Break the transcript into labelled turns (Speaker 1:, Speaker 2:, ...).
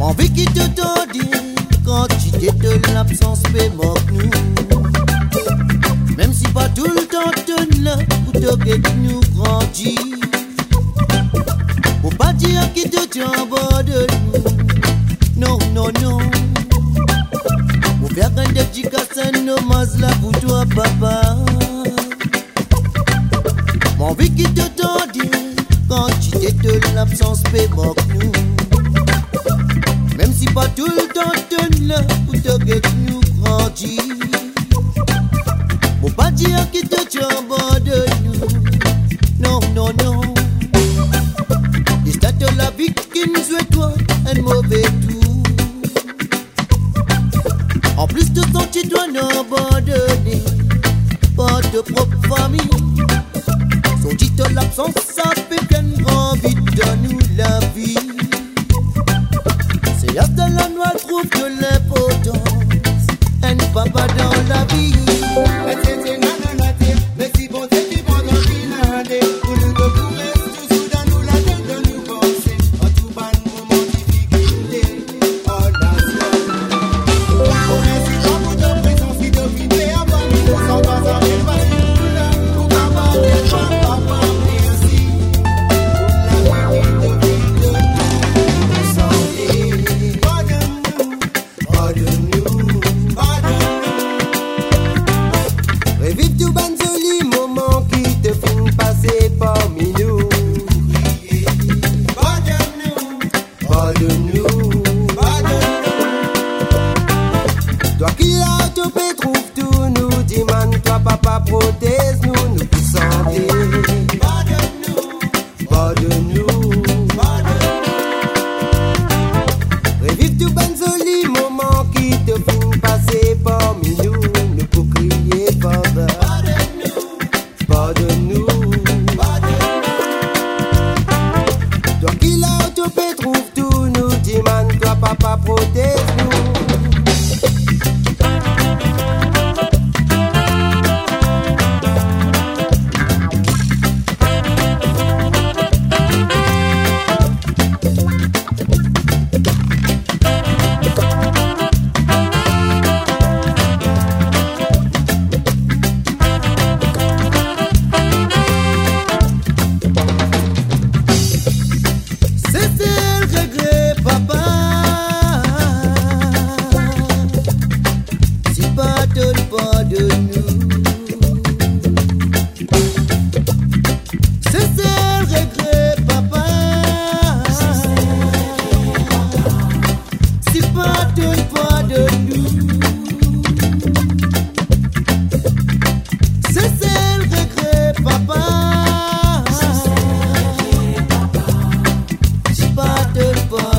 Speaker 1: Envie qui te tendit quand tu t'es de l'absence mais moque-nous. Même si pas tout le temps te là pour te que nous grandis. Faut pas dire qui te tient en bas de nous. Non, non, non. Faut faire une dédicace hommage là pour toi papa. Envie qui te tendit quand tu t'es de l'absence mais moque-nous. Même si pas tout le temps te là pour te que nous grandis. Faut pas dire qu'il te tient en bas de nous. Non, non, non. L'histoire de la vie qui nous souhaite toi un mauvais tour. En plus de sentir toi abandonné par de propre famille. Son dit de l'absence ça fait qu'un grand vide dans nous la vie. C'est là de la noix trouve de l'importance. Un papa dans la vie. Pas